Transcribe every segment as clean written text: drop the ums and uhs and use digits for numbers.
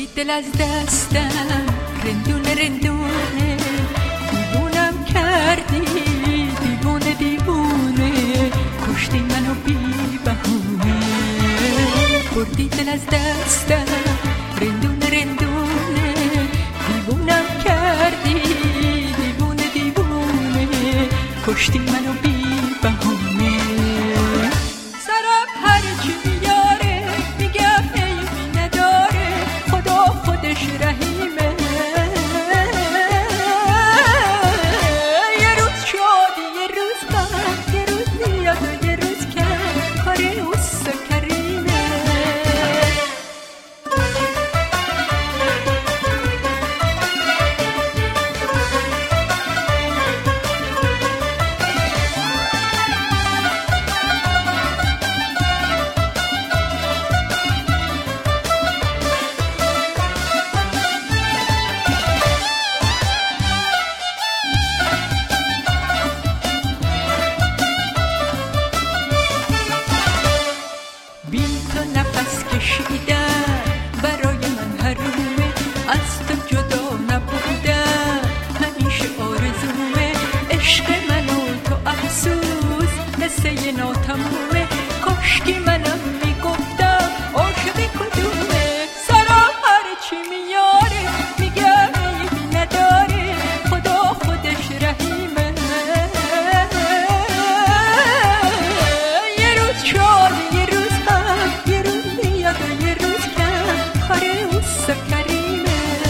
بردی دل از دستم رندونه رندونه، دیوونم کردی دیوونه دیوونه، کشتی منو بی بهونه. بردی دل از دستم رندونه رندونه، دیوونم کردی دیوونه دیوونه، کشتی منو بی بهونه. سرم هرچی بیاره میگم عیبی نداره، خدا خودش رحیمه. یه روز شادی یه روز غم، یه روز میاد و یه روز کم، کار اوست و کریمه. نفس کشیدن برای من حرومه، از تو جدا نبودن همیشه آرزومه. عشق من و تو افسوس قصه ناتمومه، کاشکی منم میگفتم عاشق کدومه. سرم هرچی میاره میگم عیبی نداره، خدا خودش رحیمه. یه روز شادی یه روز غم، یه روز میاد و یه روز کم، کار اوست و کریمه.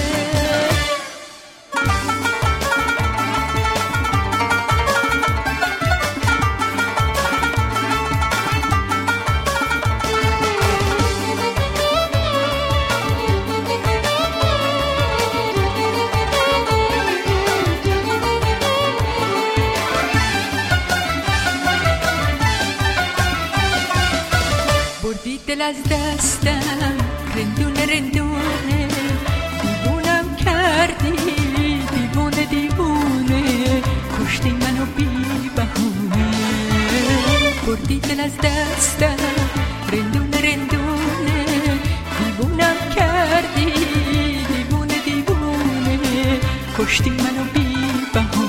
بردی دل از دستم رندونه رندونه، دیوونم کردی دیوونه دیوونه، کشتی منو بی بهونه. بردی دل از دستم رندونه رندونه، دیوونم کردی دیوونه دیوونه، کشتی منو بی بهونه.